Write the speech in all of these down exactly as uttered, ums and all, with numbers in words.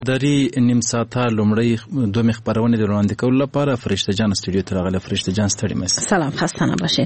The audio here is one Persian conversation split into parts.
دری نیم ساعته لومړی دوه خبرونه د وړاندې کولو لپاره فرشته جان استودیو ته راغله. فرشته جان ستړي مست. سلام، خسته نباشید.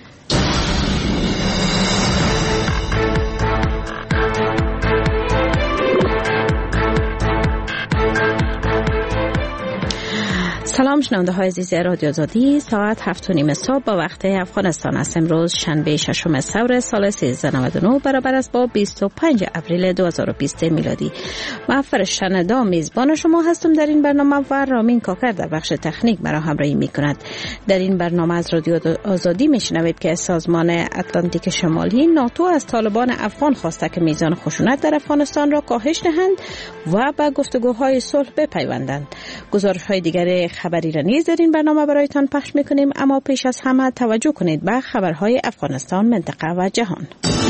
سلام شنونده های عزیز رادیو آزادی، ساعت هفت و نیم صبح با وقت افغانستان است. امروز شنبه ششم ثور سال سیزده نود و نه برابر است با بیست و پنج اپریل دو هزار و بیست میلادی. من فرشته ندا میزبان شما هستم در این برنامه و رامین کاکر در بخش تکنیک مرا همراهی میکند. در این برنامه از رادیو آزادی میشنوید که سازمان اتلانتیک شمالی ناتو از طالبان افغان خواسته که میزان خشونت در افغانستان را کاهش دهند و به گفتگوهای صلح بپیوندند. گزارش های دیگر خبری را نیز در این برنامه برایتان پخش میکنیم، اما پیش از همه توجه کنید به خبرهای افغانستان، منطقه و جهان.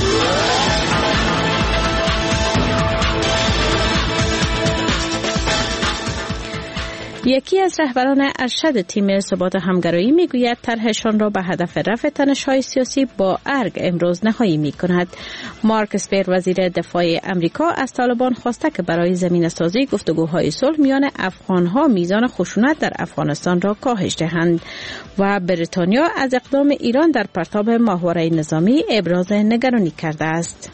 یکی از رهبران ارشد تیم ثبات همگرایی میگوید طرحشان را به هدف رفع تنش‌های سیاسی با ارگ امروز نهایی میکند. مارک اسپر وزیر دفاع امریکا از طالبان خواسته که برای زمینه‌سازی گفتگوهای صلح میان افغان‌ها میزان خشونت در افغانستان را کاهش دهند و بریتانیا از اقدام ایران در پرتاب ماهواره نظامی ابراز نگرانی کرده است.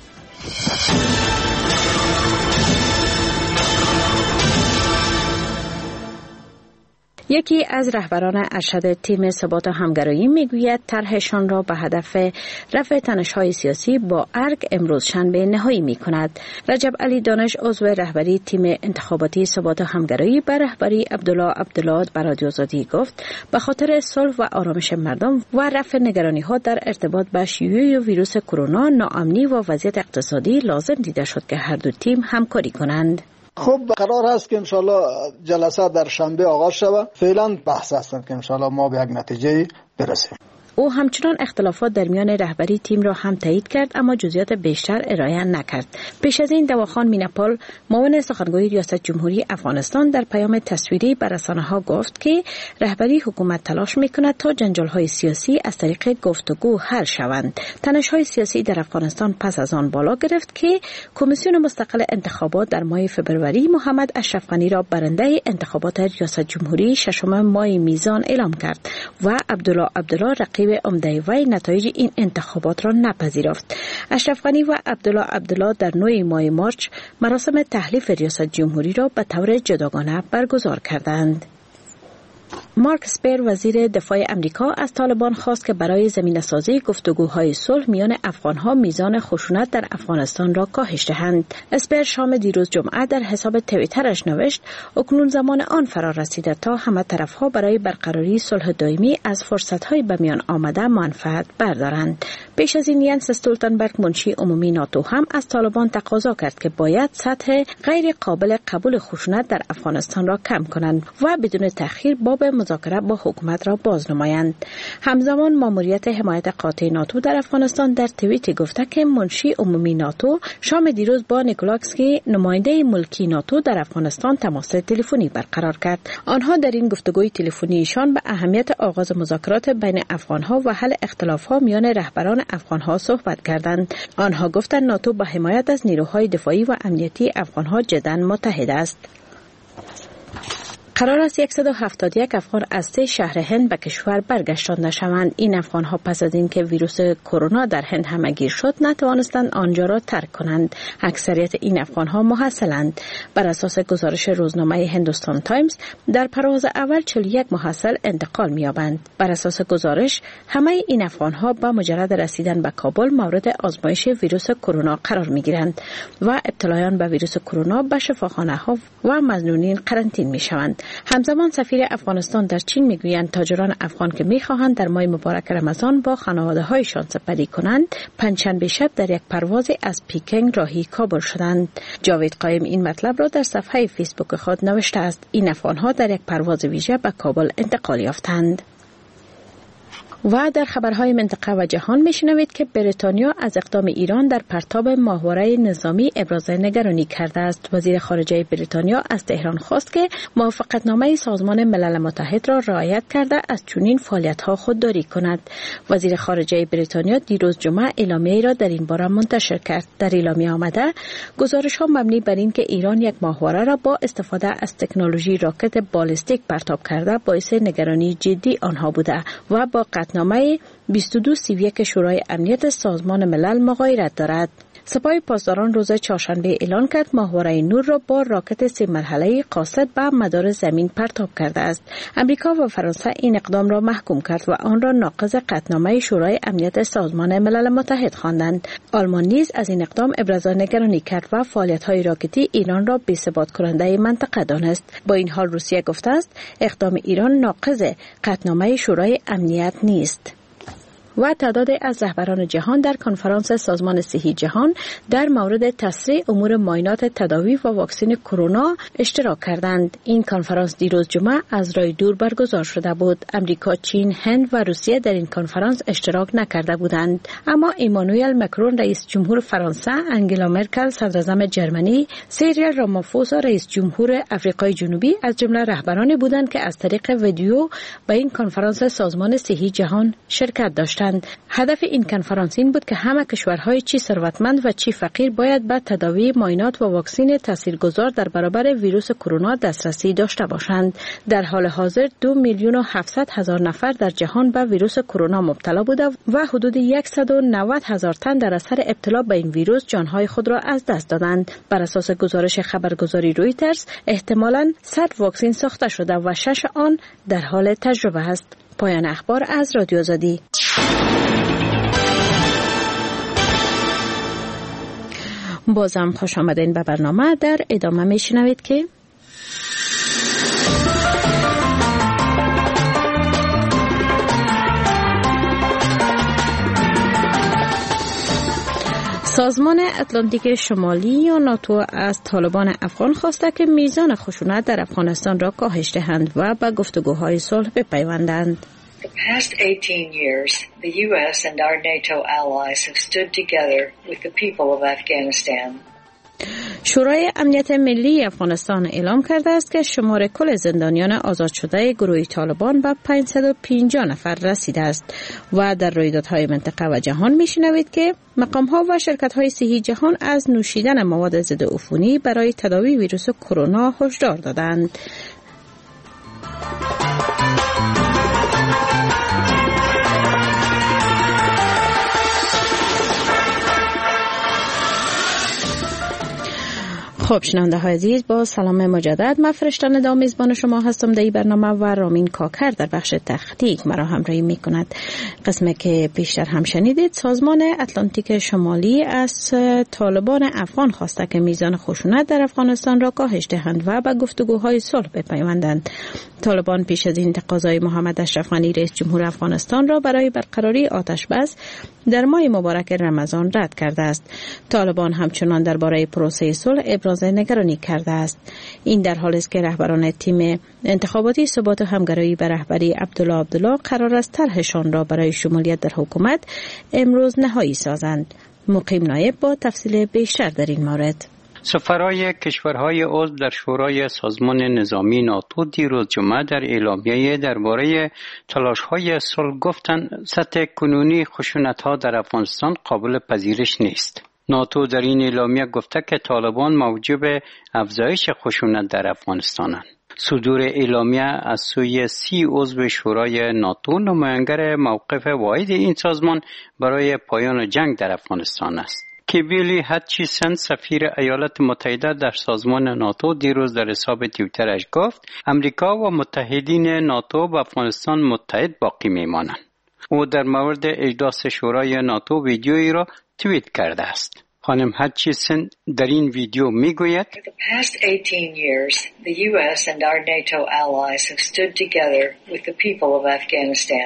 یکی از رهبران ارشد تیم ثبات همگرایی میگوید طرحشان را به هدف رفع تنش‌های سیاسی با ارگ امروز شنبه نهایی می‌کند. رجب علی دانش عضو رهبری تیم انتخاباتی ثبات همگرایی به رهبری عبدالله عبدالله بر رادیو آزادی گفت به خاطر صلح و آرامش مردم و رفع نگرانی‌ها در ارتباط با شیوع ویروس کرونا، ناامنی و وضعیت اقتصادی لازم دیده شد که هر دو تیم همکاری کنند. خب قرار هست که انشالله جلسه در شنبه آغاز شود. فعلا بحث هستند که انشالله ما به یک نتیجه برسیم. او همچنان اختلافات در میان رهبری تیم را هم تایید کرد، اما جزئیات بیشتر ارائه نکرد. پیش از این دواخان میناپال، معاون سخنگوی ریاست جمهوری افغانستان، در پیام تصویری به رسانه‌ها گفت که رهبری حکومت تلاش می‌کند تا جنجال‌های سیاسی از طریق گفتگو حل شوند. تنش‌های سیاسی در افغانستان پس از آن بالا گرفت که کمیسیون مستقل انتخابات در ماه فوریه محمد اشرف غنی را برنده انتخابات ریاست جمهوری ششم ماه میزان اعلام کرد و عبدالله عبدالله رقیب عمده وی نتایج این انتخابات را نپذیرفت. اشرف غنی و عبدالله عبدالله در نهم ماه مارچ مراسم تحلیف ریاست جمهوری را به طور جداگانه برگزار کردند. مارک اسپر وزیر دفاع امریکا از طالبان خواست که برای زمینه‌سازی گفتگوهای صلح میان افغان‌ها میزان خشونت در افغانستان را کاهش دهند. اسپر شام دیروز جمعه در حساب توییترش نوشت اکنون زمان آن فرا رسیده تا همه طرف‌ها برای برقراری صلح دائمی از فرصت‌های به میان آمده منفعت بردارند. پیش از این ینس استولتنبرگ منشی عمومی ناتو هم از طالبان تقاضا کرد که باید سطح غیر قابل قبول خشونت در افغانستان را کم کنند و بدون تأخیر باب مذاکره با حکومت را باز نمایند. همزمان ماموریت حمایت قاطع ناتو در افغانستان در توییت گفته که منشی عمومی ناتو شام دیروز با نیکولاکسکی نماینده ملکی ناتو در افغانستان تماس تلفنی برقرار کرد. آنها در این گفتگوی تلفنیشان به اهمیت آغاز مذاکرات بین افغانها و حل اختلافها میان رهبران افغانها صحبت کردند. آنها گفتند ناتو با حمایت از نیروهای دفاعی و امنیتی افغانها جداً متحد است. قرار است صد و هفتاد و یک افغان از سه شهر هند به کشور برگشتانده شوند. این افغان‌ها پس از اینکه ویروس کرونا در هند همه‌گیر شد نتوانستند آنجا را ترک کنند. اکثریت این افغان‌ها محصلند. بر اساس گزارش روزنامه هندوستان تایمز در پرواز اول چهل و یک محصل انتقال می‌یابند. بر اساس گزارش همه این افغان‌ها با مجرد رسیدن به کابل مورد آزمایش ویروس کرونا قرار می‌گیرند و ابتلایان به ویروس کرونا به شفاخانه‌ها و مظنونین قرنطینه می‌شوند. همزمان سفیر افغانستان در چین میگویند تاجران افغان که میخواهند در ماه مبارک رمضان با خانواده‌هایشان سپری کنند پنجشنبه شب در یک پرواز از پیکنگ راهی کابل شدند. جاوید قایم این مطلب را در صفحه فیسبوک خود نوشته است. این افغان‌ها در یک پرواز ویژه به کابل انتقال یافتند. و در خبرهای منطقه و جهان میشنوید که بریتانیا از اقدام ایران در پرتاب ماهواره نظامی ابراز نگرانی کرده است. وزیر خارجه بریتانیا از تهران خواست که موافقتنامه سازمان ملل متحد را رعایت کرده از چنین فعالیت‌ها خودداری کند. وزیر خارجه بریتانیا دیروز جمعه اعلامیه‌ای را در این باره منتشر کرد. در اعلامیه آمده گزارش‌ها مبنی بر این که ایران یک ماهواره را با استفاده از تکنولوژی راکت بالستیک پرتاب کرده باعث نگرانی جدی آنها بوده و با قطعنامه بیست و دو سی و یک شورای امنیت سازمان ملل مغایرت دارد. سپاه پاسداران روز چهارشنبه اعلان کرد ماهواره نور را با راکت سه مرحله‌ای قاصد به مدار زمین پرتاب کرده است. امریکا و فرانسه این اقدام را محکوم کرد و آن را ناقض قطعنامه شورای امنیت سازمان ملل متحد خواندند. آلمان نیز از این اقدام ابراز نگرانی کرد و فعالیت‌های راکتی ایران را بی‌ثبات کننده منطقه دانست. با این حال روسیه گفته است اقدام ایران ناقض قطعنامه شورای امنیت نیست. و تعدادی از رهبران جهان در کنفرانس سازمان صحی جهان در مورد تسریع امور معاینات تداوی و واکسن کرونا اشتراک کردند. این کنفرانس دیروز جمعه از راه دور برگزار شده بود. امریکا، چین، هند و روسیه در این کنفرانس اشتراک نکرده بودند، اما ایمانوئل مکرون رئیس جمهور فرانسه، انگلا مرکل صدراعظم جرمنی، سیریل رامافوسا رئیس جمهور آفریقای جنوبی از جمله رهبرانی بودند که از طریق ویدیو به این کنفرانس سازمان صحی جهان شرکت داشتند. هدف این کنفرانس این بود که همه کشورهای چی ثروتمند و چی فقیر باید به تداوی، معاینات و واکسن تاثیرگذار در برابر ویروس کرونا دسترسی داشته باشند. در حال حاضر دو میلیون و هفتصد هزار نفر در جهان به ویروس کرونا مبتلا بوده و حدود صد و نود هزار تن در اثر ابتلا به این ویروس جانهای خود را از دست دادند. بر اساس گزارش خبرگزاری رویترز احتمالاً صد واکسن ساخته شده و شش آن در حال تجربه است. پایان اخبار از رادیو آزادی. بازم خوش آمدین به برنامه. در ادامه میشنوید که سازمان اتلانتیک شمالی یا ناتو از طالبان افغان خواسته که میزان خشونت در افغانستان را کاهش دهند و به گفتگوهای صلح بپیوندند. The past eighteen years, the U S and our NATO allies have stood together with the people of Afghanistan. شورای امنیت ملی افغانستان اعلام کرده است که شمار کل زندانیان آزاد شده گروه طالبان به پانصد و پنجاه نفر رسیده است. و در رویدادهای منطقه و جهان میشنوید که مقام‌ها و شرکت‌های صحی جهان از نوشیدن مواد ضد عفونی برای تداوی ویروس کرونا هشدار دادند. خب شنونده های عزیز، با سلام مجدد. من فرشتن دا میزبان شما هستم در این برنامه و رامین کاکر در بخش تخنیک مرا همراهی می کند. قسمه که پیشتر هم شنیدید، سازمان اتلانتیک شمالی از طالبان افغان خواسته که میزان خشونت در افغانستان را کاهش دهند و به گفتگوهای صلح بپیوندند. طالبان پیش از این تقاضای محمد اشرف غنی رئیس جمهور افغانستان را برای برقراری آتش بس در ماه مبارک رمضان رد کرده است. طالبان همچنان درباره پروسه صلح ابراز نگرانی کرده است. این در حالی است که رهبران تیم انتخاباتی ثبات و همگرایی به رهبری عبدالله عبدالله قرار است طرحشان را برای شمولیت در حکومت امروز نهایی سازند. مقیم نایب با تفصیل بیشتر در این مورد. سفرای کشورهای عضو در شورای سازمان نظامی ناتو دیروز جمعه در اعلامیه درباره تلاش‌های صلح گفتند سطح کنونی خشونت‌ها در افغانستان قابل پذیرش نیست. ناتو در این اعلامیه گفته که طالبان موجب افزایش خشونت در افغانستانند. صدور اعلامیه از سوی سی عضو شورای ناتو نمایانگر موقف واحد این سازمان برای پایان جنگ در افغانستان است. کیبیلی هاتچیسن سفیر ایالات متحده در سازمان ناتو دیروز در حساب توییترش گفت امریکا و متحدین ناتو با افغانستان متحد باقی میمانند. او در مورد اجلاس شورای ناتو ویدیویی را توییت کرده است. خانم هاتچیسن در این ویدیو میگوید For the past eighteen years, the U S and our NATO allies have stood together with the people of Afghanistan.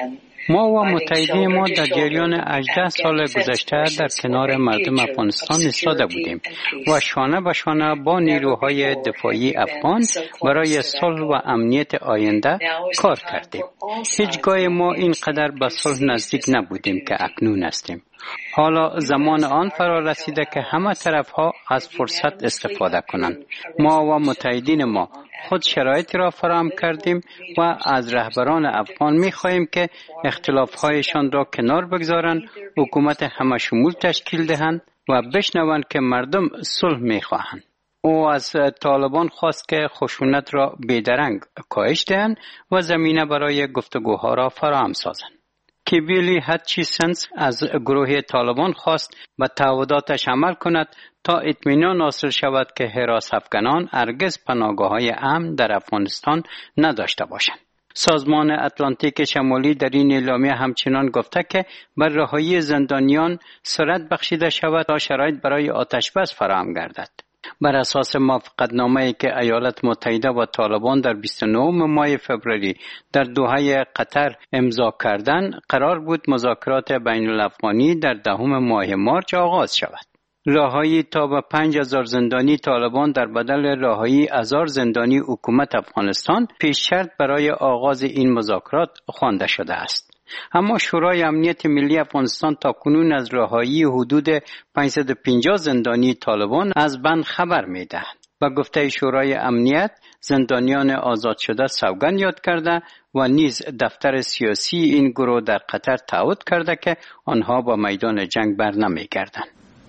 ما و متحدین ما در جریان هجده سال گذشته در کنار مردم افغانستان ایستاده بودیم و شانه به شانه با نیروهای دفاعی افغان برای صلح و امنیت آینده کار کردیم. هیچگاه ما اینقدر به صلح نزدیک نبودیم که اکنون هستیم. حالا زمان آن فرا رسیده که همه طرفها از فرصت استفاده کنند. ما و متحدین ما خود شرایطی را فراهم کردیم و از رهبران افغان می خواهیم که اختلاف‌هایشان را کنار بگذارند، حکومت همه شمول تشکیل دهند و بشنوند که مردم صلح می خواهند. او از طالبان خواست که خشونت را بیدرنگ کاهش دهند و زمینه برای گفتگوها را فراهم سازند. کیبیلی هاتچیسنز از گروه طالبان خواست به تعهداتش عمل کند تا اطمینان حاصل شود که حراس افغانان هرگز پناهگاه‌های امن در افغانستان نداشته باشند. سازمان اتلانتیک شمالی در این اعلامیه همچنان گفته که بر رهایی زندانیان سرعت بخشیده شود تا شرایط برای آتشبس فراهم گردد. بر اساس موافقتنامه‌ای که ایالات متحده و طالبان در بیست و نهم ماه فوریه در دوحه قطر امضا کردند، قرار بود مذاکرات بین الافغانی در دهم ماه مارس آغاز شود. رهایی تا به پنج هزار زندانی طالبان در بدل رهایی هزار زندانی حکومت افغانستان پیش شرط برای آغاز این مذاکرات خوانده شده است. اما شورای امنیت ملی افغانستان تاکنون از رهایی حدود پانصد و پنجاه زندانی طالبان از بند خبر می‌دهد. با گفته شورای امنیت، زندانیان آزاد شده سوگند یاد کرده و نیز دفتر سیاسی این گروه در قطر تعهد کرده که آنها با میدان جنگ برنمیگردند.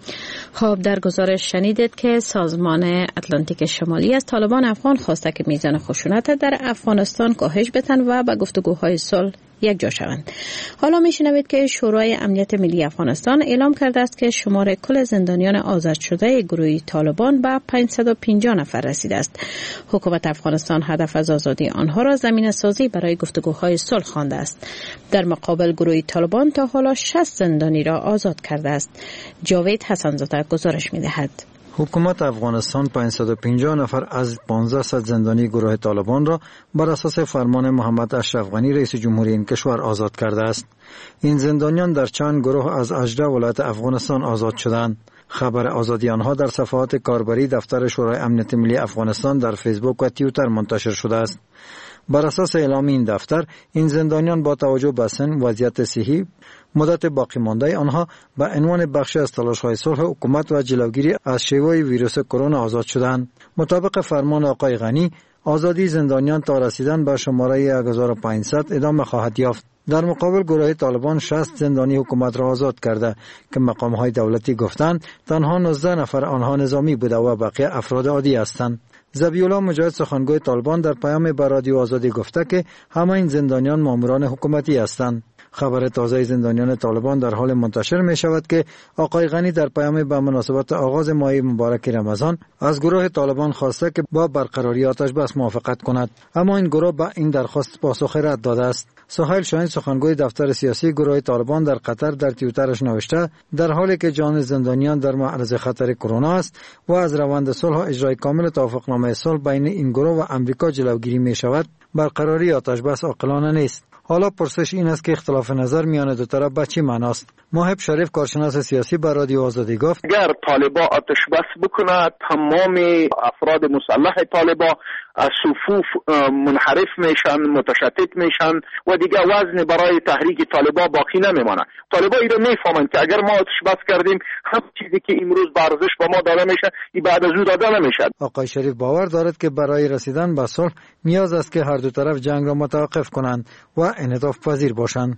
خب در گزارش شنیدید که سازمان اتلانتیک شمالی از طالبان افغان خواسته که میزان خشونت در افغانستان کاهش بدهند و به گفتگوهای صلح یک جا شوند. حالا میشنوید که شورای امنیت ملی افغانستان اعلام کرده است که شمار کل زندانیان آزاد شده گروه طالبان به پانصد و پنجاه نفر رسیده است. حکومت افغانستان هدف از آزادی آنها را زمینه سازی برای گفتگوهای صلح خوانده است. در مقابل گروه طالبان تا حالا شصت زندانی را آزاد کرده است. جاوید حسن‌زاده گزارش می‌دهد. حکومت افغانستان پانصد و پنجاه نفر از پانزده زندانی گروه طالبان را بر اساس فرمان محمد اشرف غنی رئیس جمهوری این کشور آزاد کرده است. این زندانیان در چند گروه از هجده ولایت افغانستان آزاد شدند. خبر آزادی آنها در صفحات کاربری دفتر شورای امنیت ملی افغانستان در فیسبوک و توییتر منتشر شده است. بر اساس اعلام این دفتر، این زندانیان با توجه به سن، وضعیت صحی، مدت باقی مانده آنها به عنوان بخشی از تلاش‌های صلح حکومت و جلوگیری از شیوع ویروس کرونا آزاد شدند. مطابق فرمان آقای غنی، آزادی زندانیان تا رسیدن به شماره یک هزار و پانصد ادامه خواهد یافت. در مقابل گروه طالبان شصت زندانی حکومت را آزاد کرده که مقام‌های دولتی گفتند تنها نوزده نفر آنها نظامی بوده و بقیه افراد عادی هستند. ذبیح‌الله مجاهد سخنگوی طالبان در پیام به رادیو آزادی گفته که همه این زندانیان ماموران حکومتی هستند. خبر تازه زندانیان طالبان در حال منتشر می شود که آقای غنی در پیام به مناسبت آغاز ماه مبارک رمضان از گروه طالبان خواسته که با برقراری آتش بس موافقت کند، اما این گروه به این درخواست پاسخ رد داده است. سهیل شاهین سخنگوی دفتر سیاسی گروه طالبان در قطر در توییترش نوشته در حالی که جان زندانیان در معرض خطر کرونا است و از روند صلح و اجرای کامل توافقنامه صلح بین این گروه و امریکا جلوگیری می شود، برقراری آتش بس عاقلانه نیست. حالا پرسش این است که اختلاف نظر میان دو طرف به چی معناست؟ محب شریف کارشناس سیاسی بر رادیو آزادی گفت اگر طالبا آتش بس بکنه تمام افراد مسلح طالبا از صفوف منحرف میشن، متشتت میشن و دیگه وزن برای تحریک طالبا باقی نمیمانه. طالبا اینو میفهمن که اگر ما آتش بس کردیم هم چیزی که امروز به ارزش به ما داده میشه این بعد از او داده نمیشه. آقای شریف باور دارد که برای رسیدن به صلح نیاز است که هر دو طرف جنگ را متوقف کنند و انعطاف پذیر باشند.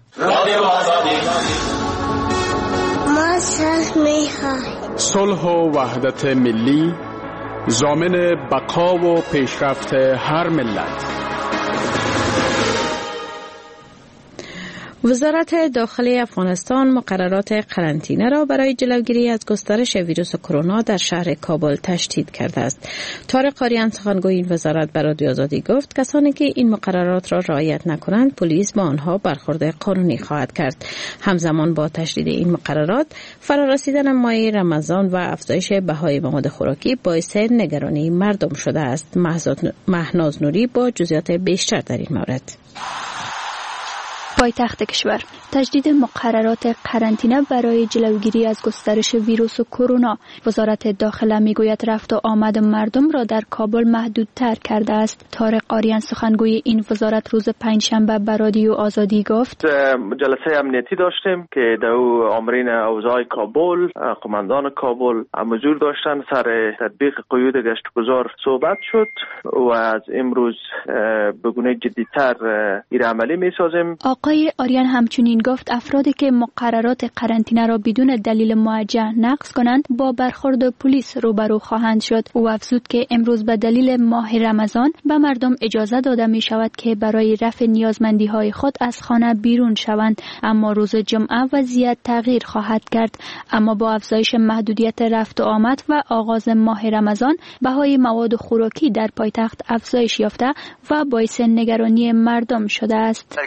ما صلح میخواهیم. صلح و وحدت ملی ضامن بقا و پیشرفت هر ملت. وزارت داخلی افغانستان مقررات قرنطینه را برای جلوگیری از گسترش ویروس کرونا در شهر کابل تشدید کرده است. طارق قاریان سخنگوی این وزارت به رادیو آزادی گفت کسانی که این مقررات را رعایت نکنند پلیس با آنها برخورد قانونی خواهد کرد. همزمان با تشدید این مقررات فرارسیدن ماه رمضان و افزایش بهای مواد خوراکی باعث نگرانی مردم شده است. مهناز نوری با جزئیات بیشتر در این مورد. پایتخت کشور تجدید مقررات قرنطینه برای جلوگیری از گسترش ویروس کرونا. وزارت داخله میگوید رفت و آمد مردم را در کابل محدودتر کرده است. طارق آریان سخنگوی این وزارت روز پنجشنبه به رادیو آزادی گفت جلسه امنیتی داشتیم که در آمرین اوضاع کابل، قماندان کابل حضور داشتن، سر تطبیق قیود گشتگذار صحبت شد و از امروز به گونه جدی‌تر این عملی می‌سازیم. آقای آریان همچنین گفت افرادی که مقررات قرنطینه را بدون دلیل موجه نقض کنند با برخورد پلیس روبرو خواهند شد. او افزود که امروز به دلیل ماه رمضان به مردم اجازه داده می شود که برای رفع نیازمندی های خود از خانه بیرون شوند، اما روز جمعه وضعیت تغییر خواهد کرد. اما با افزایش محدودیت رفت و آمد و آغاز ماه رمضان بهای مواد خوراکی در پایتخت افزایش یافته و باعث نگرانی مردم شده است.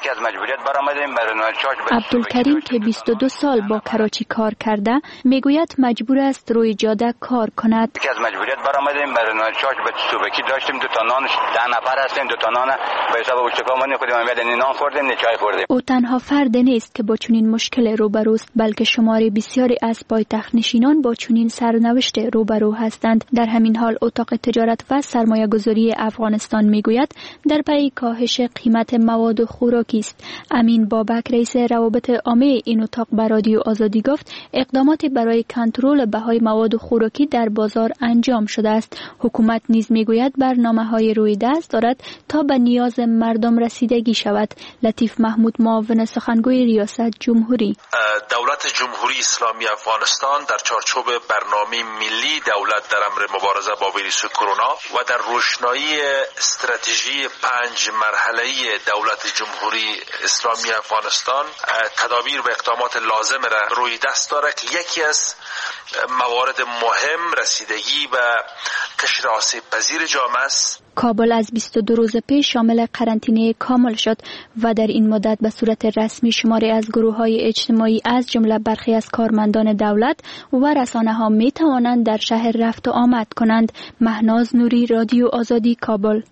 عبدالکریم که بیست و دو سال با کراچی کار کرده میگوید مجبور است روی جاده کار کند. که از مجبوریت برآمدیم برای نانچاش به صبحی داشتیم، دو تا نان، ده نفر هستیم، دو تا نان به حساب اوچکامون خودمون آمدیم، نان خوردیم، نه چای خوردیم. او تنها فرد نیست که با چنین مشکل روبروست، بلکه شماری بسیاری از پایتخت نشینان با چنین سرنوشت روبرو هستند. در همین حال اتاق تجارت و سرمایه‌گذاری افغانستان میگوید در پی کاهش قیمت مواد خوراکی است. امین بابک رئیس روابط عامه این اتاق به رادیو آزادی گفت اقداماتی برای کنترل بهای مواد خوراکی در بازار انجام شده است. حکومت نیز میگوید برنامه‌های روی دست دارد تا به نیاز مردم رسیدگی شود. لطیف محمود معاون سخنگوی ریاست جمهوری: دولت جمهوری اسلامی افغانستان در چارچوب برنامه ملی دولت در امر مبارزه با ویروس کرونا و در روشنایی استراتژی پنج مرحله‌ای دولت جمهوری اسلامی افغانستان تدابیر و اقدامات لازم را روی دست دارد که یکی از موارد مهم رسیدگی و قشر آسیب پذیر جامعه است. کابل از بیست و دو روز پیش شامل قرنطینه کامل شد و در این مدت به صورت رسمی شماری از گروه‌های اجتماعی از جمله برخی از کارمندان دولت و رسانه‌ها می توانند در شهر رفت و آمد کنند. مهناز نوری، رادیو آزادی، کابل.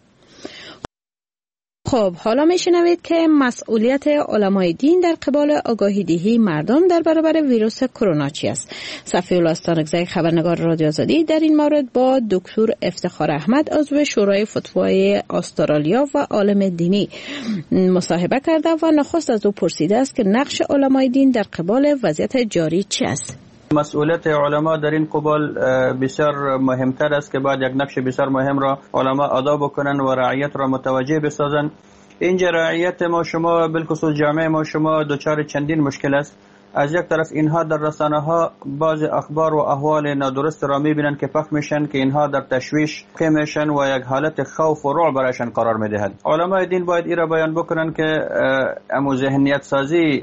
خب حالا میشنوید که مسئولیت علمای دین در قبال آگاهی دهی مردم در برابر ویروس کرونا چی است؟ صفی‌الله استانکزی خبرنگار رادیو آزادی در این مورد با دکتر افتخار احمد عضو شورای فتوای استرالیا و عالم دینی مصاحبه کرده و نخست از او پرسیده است که نقش علمای دین در قبال وضعیت جاری چی است؟ مسئولیت علما در این قبال بسیار مهمتر است که باید یک نقش بسیار مهم را علما ادا بکنن و رعیت را متوجه بسازن. اینجا رعیت ما شما بالخصوص جامعه ما شما دچار چندین مشکل است. از یک طرف اینها در رسانه ها بعض اخبار و احوال نادرست را میبینن که پخش میشن که اینها در تشویش که میشن و یک حالت خوف و رعب برایشان قرار میدهد. علمای دین باید این را بیان بکنن که امو ذهنیت سازی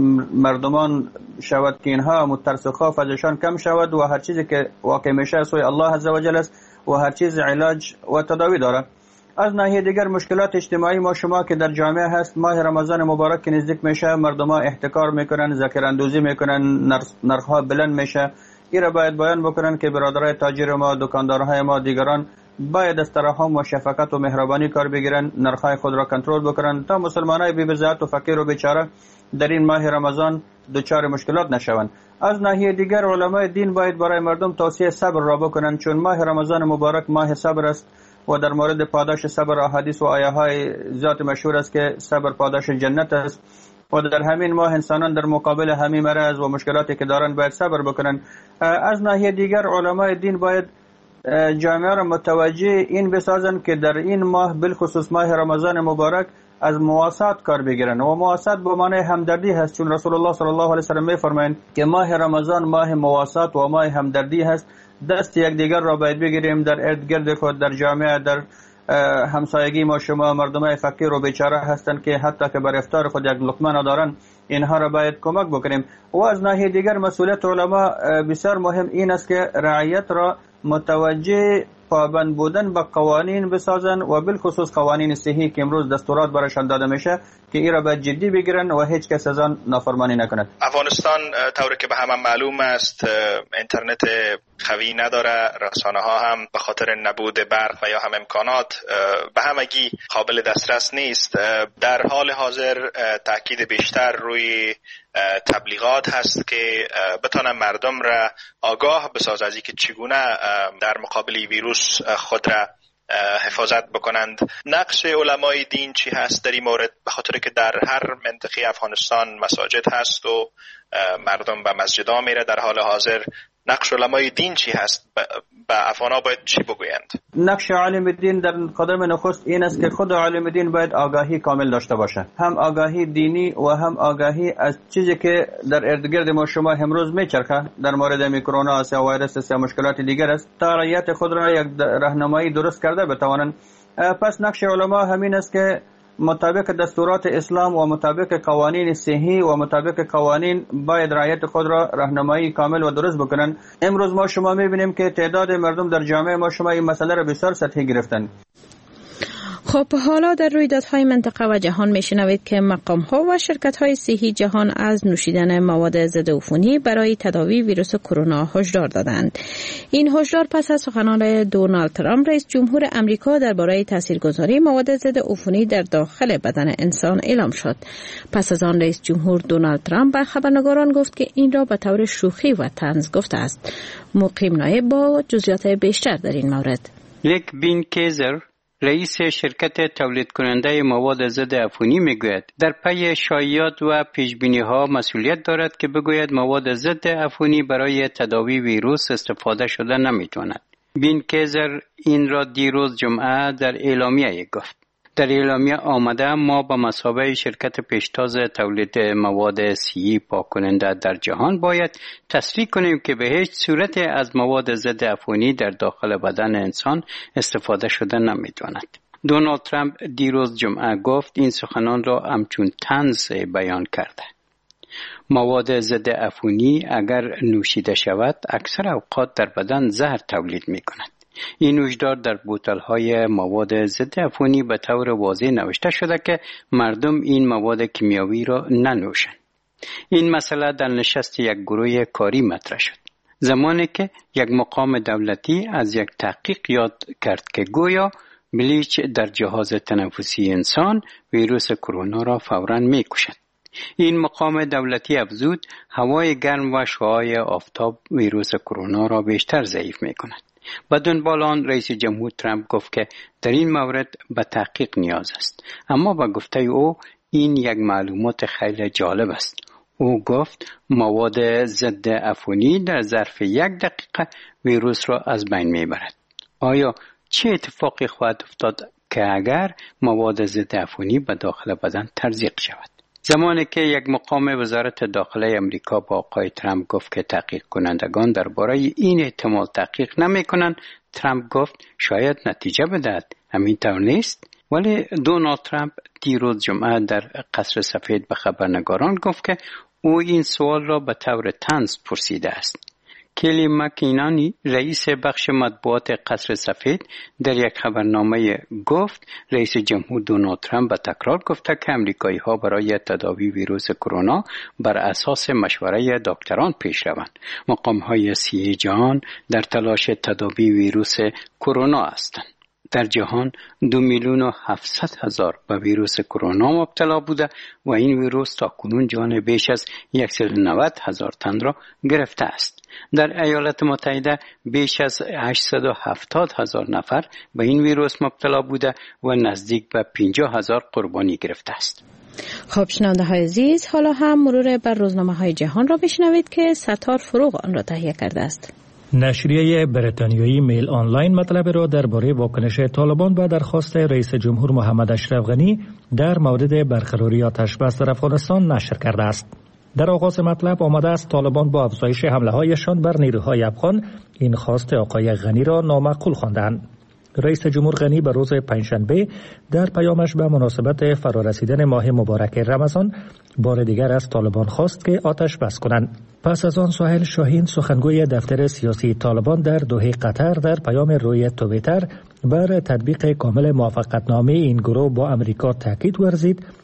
مردمان شود که اینها مترس و خوف ازشان کم شود و هر چیزی که واقع میشه سوی الله عزوجل است و هر چیز علاج و تداوی داره. از ناحیه دیگر مشکلات اجتماعی ما شما که در جامعه هست، ماه رمضان مبارک که نزدیک میشه مردم ها احتکار میکنن، ذکر اندوزی میکنن، نرخ ها بلند میشه. این را باید بیان بکنن که برادرای تاجر ما، دکاندارهای ما، دیگران باید از ترحم و شفقت و مهربانی کار بگیرن، نرخ خود را کنترل بکنن تا مسلمانای بی بضاعت و فقیر و بیچاره در این ماه رمضان دچار مشکلات نشوند. از ناحیه دیگر علمای دین باید برای مردم توصیه صبر را بکنن، چون ماه رمضان مبارک ماه صبر است و در مورد پاداش صبر احادیث و آیه های ذات مشهور است که صبر پاداش جنت است و در همین ماه انسانان در مقابل همین مرض و مشکلاتی که دارن باید صبر بکنن. از ناحیه دیگر علمای دین باید جامعه را متوجه این بسازن که در این ماه بالخصوص ماه رمضان مبارک از مواسات کار بگیرن و مواسات به معنی همدردی هست، چون رسول الله صلی الله علیه و سلم میفرمایند که ماه رمضان ماه مواسات و ماه همدردی هست. دست یک دیگر را باید بگیریم در ارد گرد خود، در جامعه، در همسایگی ما شما مردمای فقیر و بیچاره هستند که حتی که بر افطار خود یک لقمه ندارن، اینها را باید کمک بکنیم. و از ناحیه دیگر مسئولیت علما بسیار مهم این است که رعیت را متوجه پابند بودن به قوانین بسازن و بالخصوص قوانین صحی که امروز دستورات برایشان داده میشه که این را باید جدی بگیرن و هیچ کس از آن نافرمانی نکند. افغانستان طوری که به همه معلوم است اینترنت قوی نداره. رسانه ها هم به خاطر نبود برق و یا هم امکانات به همگی قابل دسترس نیست. در حال حاضر تاکید بیشتر روی تبلیغات هست که بتانه مردم را آگاه بسازد از اینکه چگونه در مقابل ویروس خود را حفاظت بکنند. نقش علمای دین چی هست در این مورد؟ به خاطر که در هر منطقه افغانستان مساجد هست و مردم به مسجدها میره. در حال حاضر نقش علمای دین چی هست؟ به افغانا باید چی بگویند؟ نقش عالم دین در قدم نخست این است که خود عالم دین باید آگاهی کامل داشته باشه، هم آگاهی دینی و هم آگاهی از چیزی که در اردگرد ما شما امروز میچرخه در مورد میکرونا است یا ویروس است یا مشکلات دیگر است، تا رعیت خود را یک راهنمایی درست کرده بتوانند. پس نقش علما همین است که مطابق دستورات اسلام و مطابق قوانین صحی و مطابق قوانین باید رعایت خود را راهنمایی کامل و درست بکنن. امروز ما شما میبینیم که تعداد مردم در جامعه ما شما این مسئله را بسیار سطحی گرفتن. خب حالا در رویدادهای منطقه و جهان میشنوید که مقام‌ها و شرکت‌های صحی جهان از نوشیدن مواد ضد عفونی برای تداوی ویروس کرونا هشدار دادند. این هشدار پس از سخنان دونالد ترامپ رئیس جمهور امریکا درباره تاثیرگذاری مواد ضد عفونی در داخل بدن انسان اعلام شد. پس از آن رئیس جمهور دونالد ترامپ به خبرنگاران گفت که این را به طور شوخی و طنز گفته است. مقیم نایب با جزئیات بیشتر در این مورد. یک بین کیزر رئیس شرکت تولید کننده مواد ضد عفونی میگوید در پی شایعات و پیشبینی ها مسئولیت دارد که بگوید مواد ضد عفونی برای تداوی ویروس استفاده شده نمیتواند. بین کیزر این را دیروز جمعه در اعلامیه گفت. در اعلامیه آمده ما با مثابه شرکت پیشتاز تولید مواد صحی پاک کننده در جهان باید تصریح کنیم که به هیچ صورت از مواد ضد عفونی در داخل بدن انسان استفاده شده نمیتواند. دونالد ترامپ دیروز جمعه گفت این سخنان را همچون طنز بیان کرده. مواد ضد عفونی اگر نوشیده شود اکثر اوقات در بدن زهر تولید میکند. این هشدار در بوتل‌های مواد ضد عفونی به طور واضح نوشته شده که مردم این مواد کیمیاوی را ننوشند. این مسئله در نشست یک گروه کاری مطرح شد. زمانی که یک مقام دولتی از یک تحقیق یاد کرد که گویا بلیچ در جهاز تنفسی انسان ویروس کرونا را فوراً می‌کشد. این مقام دولتی افزود هوای گرم و شعاع آفتاب ویروس کرونا را بیشتر ضعیف می‌کند. بدون بالان رئیس جمهور ترامپ گفت که در این مورد به تحقیق نیاز است، اما با گفته او این یک معلومات خیلی جالب است. او گفت مواد ضد عفونی در ظرف یک دقیقه ویروس را از بین میبرد. آیا چه اتفاقی خواهد افتاد که اگر مواد ضد عفونی به داخل بدن تزریق شود؟ زمانی که یک مقام وزارت داخله امریکا با آقای ترامپ گفت که تحقیق کنندگان درباره این احتمال تحقیق نمی کنند، ترامپ گفت شاید نتیجه بدهد. همین طور نیست؟ ولی دونالد ترامپ دیروز جمعه در قصر سفید به خبرنگاران گفت که او این سوال را به طور طنز پرسیده است. کلی مکینانی رئیس بخش مطبوعات قصر سفید در یک خبرنامه گفت رئیس جمهور دونالد ترامپ به تکرار گفته که امریکایی ها برای تداوی ویروس کرونا بر اساس مشوره دکتران پیش روند. مقام های صحی جهان در تلاش تداوی ویروس کرونا هستند. در جهان دو میلیون و هفتصد هزار به ویروس کرونا مبتلا بوده و این ویروس تا کنون جان بیش از صد و نود هزار تن را گرفته است. در ایالات متحده بیش از هشتصد و هفتاد هزار نفر به این ویروس مبتلا بوده و نزدیک به پنجاه هزار قربانی گرفته است. خب شنونده های عزیز، حالا هم مرور بر روزنامه های جهان را بشنوید که ستار فروغ آن را تهیه کرده است. نشریه بریتانیایی میل آنلاین مطلب را درباره واکنش طالبان به درخواست رئیس جمهور محمد اشرف غنی در مورد برقراری آتش بس در افغانستان نشر کرده است. در آغاز مطلب آمده است طالبان با افزایش حمله هایشان بر نیروهای افغان این خواست آقای غنی را نامعقول خواندند. رئیس جمهور غنی به روز پنجشنبه در پیامش به مناسبت فرارسیدن ماه مبارک رمضان بار دیگر از طالبان خواست که آتش بس کنند. پس از آن سهیل شاهین سخنگوی دفتر سیاسی طالبان در دوحه قطر در پیام روی توییتر بر تطبیق کامل موافقتنامه این گروه با امریکا تاکید ورزید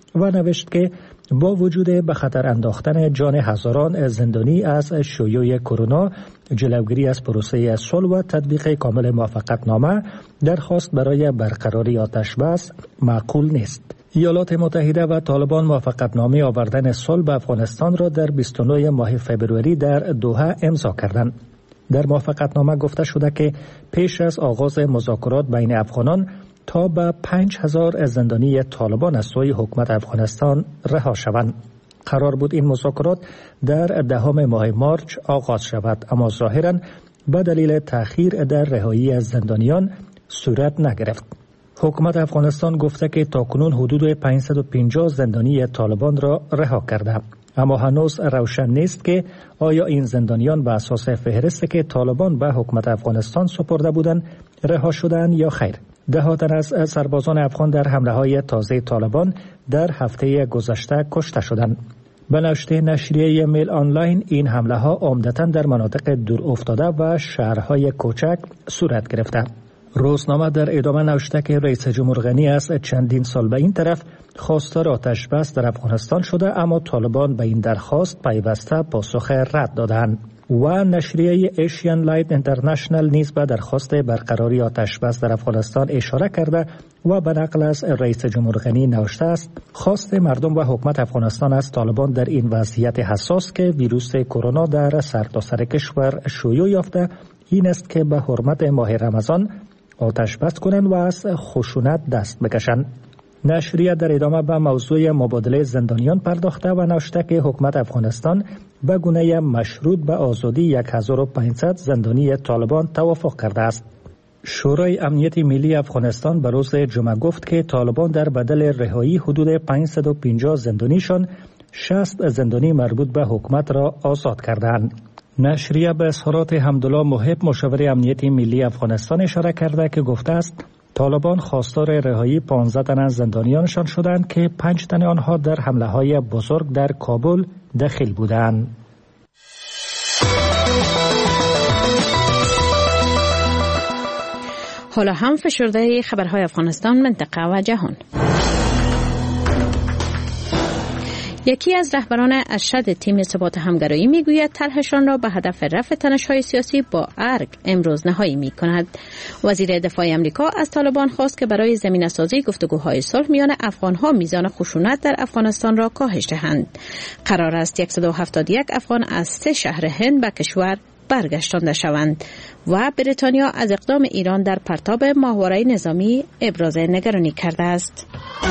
و نوشت که با وجود به خطر انداختن جان هزاران زندانی از شیوع کرونا، جلوگیری از پروسه صلح و تطبیق کامل موافقتنامه، درخواست برای برقراری آتش بس معقول نیست. ایالات متحده و طالبان موافقتنامه آوردن صلح به افغانستان را در بیست و نه ماه فبروری در دوحه امضا کردند. در موافقتنامه گفته شده که پیش از آغاز مذاکرات بین افغانان تا به پنج هزار زندانی طالبان از سوی حکومت افغانستان رها شوند. قرار بود این مذاکرات در دهم ماه مارچ آغاز شود، اما ظاهراً به دلیل تأخیر در رهایی از زندانیان صورت نگرفت. حکومت افغانستان گفته که تاکنون حدود پانصد و پنجاه زندانی طالبان را رها کرده، اما هنوز روشن نیست که آیا این زندانیان به اساس فهرستی که طالبان به حکومت افغانستان سپرده بودند رها شدند یا خیر. ده ها تن از سربازان افغان در حمله های تازه طالبان در هفته گذشته کشته شدند. به نشریه نشریه میل آنلاین این حمله ها عمدتاً در مناطق دور افتاده و شهرهای کوچک صورت گرفته. روزنامه در ادامه نوشته که رئیس جمهور غنی از چندین سال به این طرف خواستار آتش بس در افغانستان شده، اما طالبان به این درخواست پیوسته پاسخ رد دادند. و نشریه ایشین لایت اینترنشنال نیز به درخواست برقراری آتش بس در افغانستان اشاره کرده و به نقل از رئیس جمهور غنی نوشته است: خواست مردم و حکومت افغانستان از طالبان در این وضعیت حساس که ویروس کرونا در سرتاسر کشور شیوع یافته این است که به حرمت ماه رمضان آتش بس کنند و از خشونت دست بکشند. نشریه در ادامه به موضوع مبادله زندانیان پرداخته و نوشته که حکومت افغانستان به گونه مشروط به آزادی هزار و پانصد زندانی طالبان توافق کرده است. شورای امنیت ملی افغانستان به روز جمعه گفت که طالبان در بدل رهایی حدود پانصد و پنجاه زندانیشان شصت زندانی مربوط به حکومت را آزاد کردند. نشریه به اظهارات حمدالله محب مشاور امنیت ملی افغانستان اشاره کرده که گفته است طالبان خواستار رهایی پانزده تن از زندانیانشان شدند که پنج تن آنها در حمله‌های بزرگ در کابل دخیل بودند. حالا هم فشرده خبرهای افغانستان، منطقه و جهان. یکی از رهبران ارشد تیم ثبات همگرایی میگوید طرحشان را به هدف رفع تنش‌های سیاسی با ارگ امروز نهایی می‌کند. وزیر دفاع آمریکا از طالبان خواست که برای زمینه‌سازی گفتگوهای صلح میان افغان‌ها میزان خشونت در افغانستان را کاهش دهند. قرار است صد و هفتاد و یک افغان از سه شهر هند به کشور برگشتانده شوند و بریتانیا از اقدام ایران در پرتاب ماهواره نظامی ابراز نگرانی کرده است.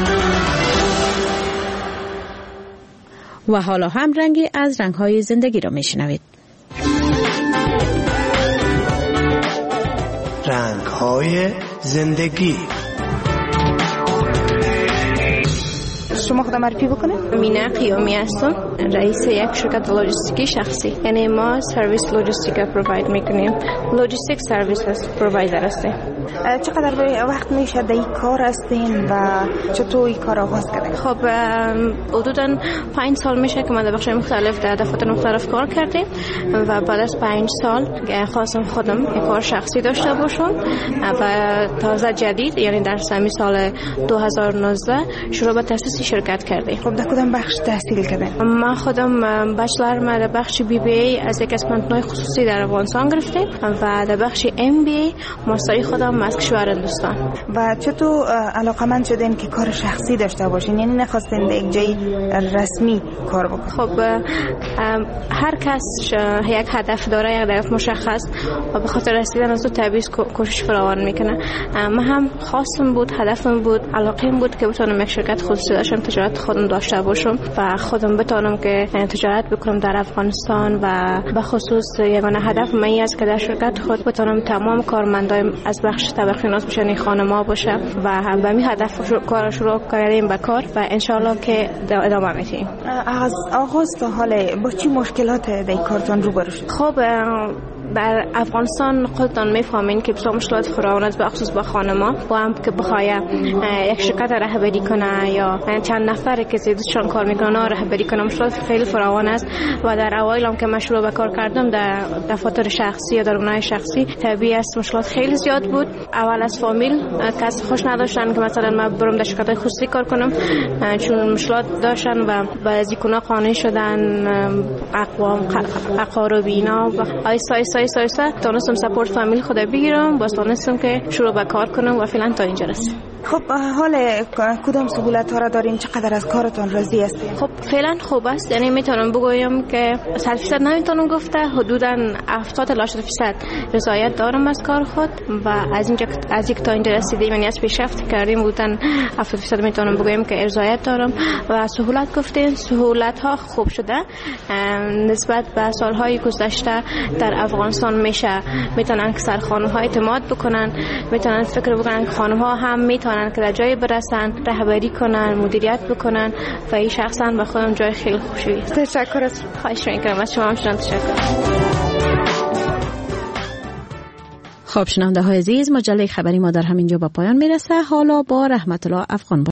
و حالا هم رنگی از رنگ‌های زندگی را میشنوید. رنگ‌های زندگی. شما خودم معرفی بکنید؟ مینا قیامی هستم، رئیس یک شرکت لوجستیکی شخصی. یعنی ما سرویس لوجستیک پروواید میکنیم. لوجستیک سرویس پرووایدر هستیم. چقدر وقت میشه در این کار هستین و چطور این کار آغاز کردین؟ خب حدوداً پنج سال میشه که ما در بخش مختلف در دفاتر مختلف کار کردیم و بعد از پنج سال خواستم خودم یک کار شخصی داشته باشم و تازه جدید یعنی در سمی سال دو هزار و نوزده شروع به تأسیس شرکت کردیم. خب در کدام بخش تحصیل کردین؟ من خودم بچلر ما در بخش بی بی ای از یک از پانتونای خصوصی در افغانستان گرفتیم و در بخش ام بی ای ماستری خودم از کشور هندوستان. و چطور علاقمند شدین که کار شخصی داشته باشین؟ یعنی نخواستین در یک جای رسمی کار بکنین؟ خب هر کس یک هدف داره، یک هدف مشخص و به خاطر رسیدن از او طبیعی کوشش فراوان میکنه. من هم خواستم بود، هدفم بود، علاقم بود که بتونم یک شرکت خصوصی داشتم تجارت خودم داشته باشم و خودم بتونم که تجارت بکنم در افغانستان و به خصوص یگانه هدف من است که در شرکت خود بتونم تمام کارمندان از بخش طبقه شناس بشن، خانم‌ها باشه و به همین هدف کار شروع کردیم به کار و ان شاء الله که ادامه میدیم. از آغاز تا حالا با چه مشکلات در کارتون روبرو شد؟ خب در افغانستان خودتان میفهمین که بسیار مشکلات فراوان است، به خصوص با خانما و هم که بخواد یک شرکت رهبری کنه یا چند نفر که زیادشان کار میکنه رهبری کنه، مشکلات خیلی فراوان است. و در اوایل هم که من شروع به کار کردم در دفاتر شخصی یا در اونای شخصی، طبیعی است مشکلات خیلی زیاد بود. اول از فامیل کس خوش نداشتن که مثلا من برم در شرکت خصوصی کار کنم، چون مشکلات داشتن و بعضی کنا قانونی شدن، اقوام اقارب اینا. و آیستا آیستا آیستا آیستا تونستم سپورت فامیل خود بگیرم، باز تونستم که شروع به کار کنم و فعلا تا اینجا رسیدم. خب حال کدام سهولت ها را دارین؟ چقدر از کارتون راضی هستین؟ خب فعلا خوب است، یعنی میتونم بگویم که صد درصد نمیتونم گفته، حدودا هفتاد تا هشتاد درصد رضایت دارم از کار خود و از اینجا از یک تا اینجا رسیدیم، یعنی از پیشرفت کردیم بودن هفتاد درصد میتونم بگویم که رضایت دارم. و سهولت گفتین، سهولت ها خوب شده نسبت به سالهای گذشته. در افغانستان میشه میتونن که سر خانم ها اعتماد بکنن، میتونن فکر بکنن که خانم ها هم میتونن که در جای برسن، رهبری کنن، مدیریت بکنن و این شخصا به خودم جای خیلی خوشی. تشکر از خواهش میکنم از شما. هم تشکر. خب شنونده های عزیز، مجله خبری ما در همینجا به پایان میرسه. حالا با رحمت الله افغان